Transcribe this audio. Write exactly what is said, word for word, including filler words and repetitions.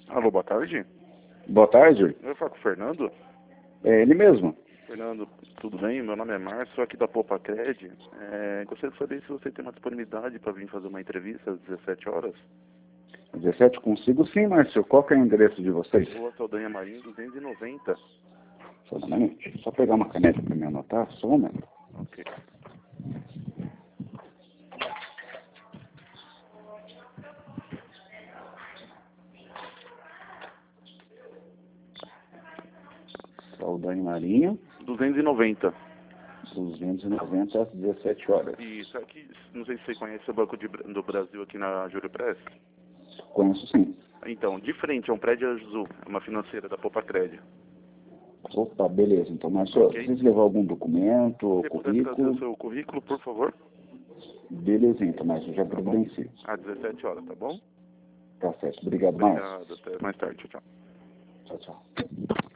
Alô, boa tarde. Boa tarde. Eu falo com o Fernando. É ele mesmo. Fernando, tudo bem? Meu nome é Márcio, sou aqui da Popacred. É, gostaria de saber se você tem uma disponibilidade para vir fazer uma entrevista às dezessete horas. dezessete consigo sim, Márcio. Qual que é o endereço de vocês? Rua Saldanha Marinho, duzentos e noventa. Só um momento. Deixa eu só pegar uma caneta para me anotar. Só um momento. Ok. Saldanha Marinho, duzentos e noventa. duzentos e noventa às dezessete horas. Isso, aqui, não sei se você conhece o Banco de, Bra- do Brasil aqui na Júlio Press. Conheço sim. Então, de frente, é um prédio azul, é uma financeira da Popacred. Opa, beleza. Então, Márcio, Ok. vocês levar algum documento, Se você puder trazer currículo? o seu currículo, por favor, Beleza, então, Márcio, já tá bom? providencio. Às dezessete horas, tá bom? Tá certo. Obrigado, Márcio. Obrigado, até mais tarde, tchau, tchau. Tchau, tchau.